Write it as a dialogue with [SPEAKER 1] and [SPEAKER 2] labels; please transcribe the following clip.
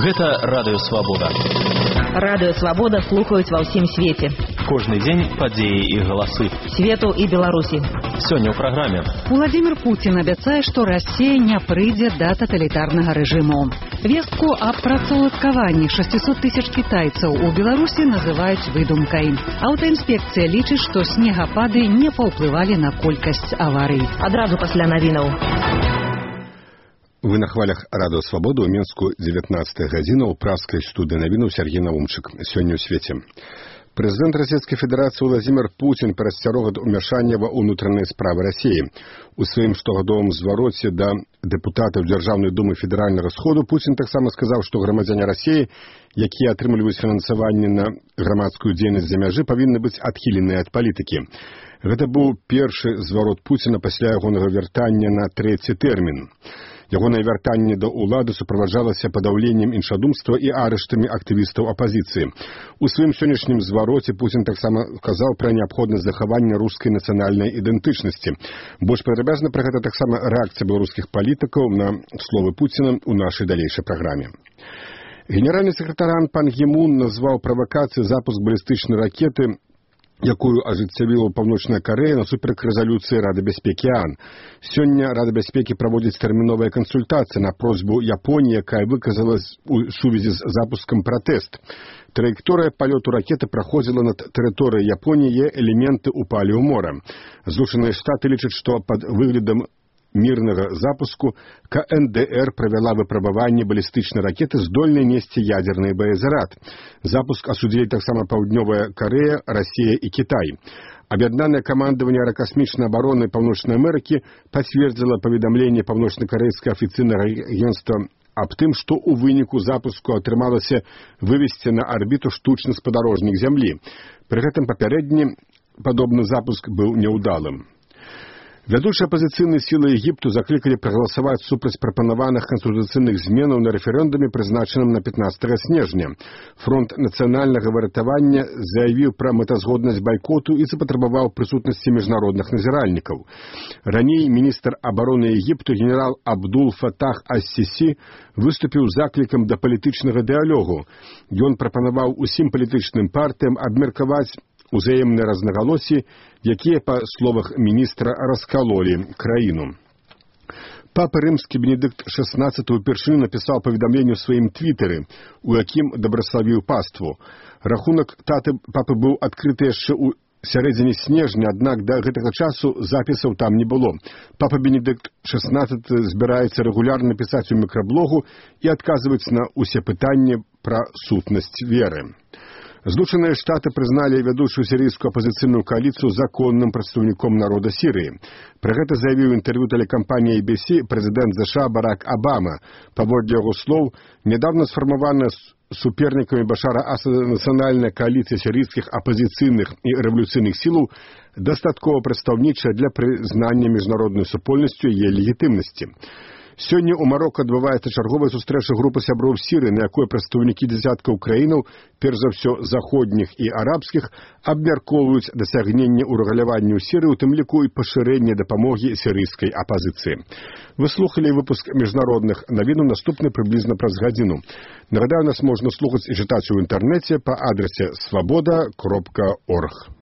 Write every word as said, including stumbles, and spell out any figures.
[SPEAKER 1] Гэта Радыё Свабода.
[SPEAKER 2] Радыё Свабода слухаюць ва ўсім свеце.
[SPEAKER 1] Кожны дзень падзеі і галасы.
[SPEAKER 2] Свету і Беларусі.
[SPEAKER 1] Сёння ў праграме.
[SPEAKER 3] Владимир Путин абяцае, што Расія не прыйдзе да таталітарнага рэжыму. Вестку аб працаўладкаванні шестьсот тысяч кітайцаў у Беларусі называюць выдумкай. Аўтаінспекцыя лічыць, што снегапады не паўплывалі на колькасць аварый.
[SPEAKER 2] Адразу пасля навінаў.
[SPEAKER 4] Вы на хвалях Радыё Свабода ў Мінску дзевятнаццатая гадзіна ў праскай студыі навінаў Сергей Наумчык. Сёння ў свеце. Прэзідэнт Расійскай Федэрацыі Владимир Путин перасцярог ад умяшання ва ўнутраныя справы Расіі. У сваім штогадовым звароце да дэпутатаў Дзяржаўнай думы федэральнага сходу Путин таксама сказаў, што грамадзяне Расіі, якія атрымліваюць фінансаванне на грамадскую дзейнасць за мяжы, павінны быць адхіленыя ад палітыкі. Гэта быў першы зварот Пуціна пасля ягонага вяртання на трэці тэрмін. Ягонае вяртанне да ўлады суправаджалася падаўленнем іншадумства і арыштамі актывістаў апазіцыі. У сваім сённяшнім звароце Путін таксама казаў пра неабходнасць захавання рускай нацыянальнай ідэнтычнасці. Больш падрабязна пра гэта таксама рэакцыя беларускіх палітыкаў на словы Пуціна ў нашай далейшай праграме. Генеральны сакратар пан Гі Мун назваў правакацыі запуск балістычнай ракеты, якую ажыццявіла Паўночная Карэя насуперак рэзалюцыі Рады бяспекі ААН. Сёння Рада бяспекі праводзіць тэрміновыя кансультацыі на просьбу Японіі, якая выказала у сувязі з запускам пратэст. Траекторыя палёту ракеты праходзіла над тэрыторыяй Японіі, элементы упалі ў мора. Злучаныя Штаты лічаць, што пад выглядам мірнага запуску Ка Эн Дэ Эр правяла выпрабаванне балістычнай ракеты, здольнай несці ядзерны боезарад. Запуск асудзілі таксама Паўднёвая Карэя, Расія і Кітай. Аб'яднанае камандаванне аэракасмічнай абароны Паўночнай Амерыкі пацвердзіла паведамленне паўночна-карэйскага афіцыйнага агенцтва аб тым, што ў выніку запуску атрымалася вывесці на арбіту штучны спадарожнік зямлі. Пры гэтым папярэдні падобны запуск быў няўдалым. Вядучыя апазіцыйныя сілы Егіпту заклікалі прагаласаваць супраць прапанаваных канстытуцыйных зменаў на рэферэндуме, прызначаным на пятнаццатага снежня. Фронт нацыянальнага выратавання заявіў пра мэтазгоднасць байкоту і запатрабаваў прысутнасці міжнародных назіральнікаў. Раней міністр абароны Егіпту генерал Абдул Фатах Ас-Сісі выступіў заклікам да палітычнага дыялогу. Ён прапанаваў усім палітычным партыям абмеркаваць узаемныя рознагалоссі, якія, па словах міністра, раскалолі краіну. Папа рымскі Бенедыкт шаснаццаты ўпершыню напісаў паведамленне ў сваім твітары, у якім дабраславіў паству. Рахунак таты папы быў адкрыты яшчэ ў сярэдзіне снежня, аднак да гэтага часу запісаў там не было. Папа Бенедыкт шаснаццаты збіраецца рэгулярна пісаць у мікраблогу і адказваць на ўсе пытанні пра сутнасць веры. Злучаныя Штаты прызналі вядучую сірыйскую апазіцыйную кааліцыю законным прадстаўніком народа Сірыі. Пра гэта заявіў інтэрв'ю тэлекампаніі Эй Би Си прэзідэнт ЗША Барак Абама. Паводле яго слоў, нядаўна сфармаваная супернікамі Башара Асада нацыянальная кааліцыя сірыйскіх апазіцыйных і рэвалюцыйных сілаў дастаткова прадстаўнічая для прызнання міжнароднай супольнасцю яе легітымнасці. Сёння ў Марока адбываецца чарговая сустрэча групы сяброў Сірыі, на якой прадстаўнікі дзясяткаў краінаў, перш за ўсё заходніх і арабскіх, абмяркоўваюць дасягненне ўрэгулявання ў Сірыі, у тым ліку і пашырэнне дапамогі сірыйскай апазіцыі. Вы слухалі выпуск міжнародных навінаў, наступны прыблізна праз гадзіну. Нагадаю, нас можна слухаць і чытаць у інтэрнэце па адрасе свабода кропка орг.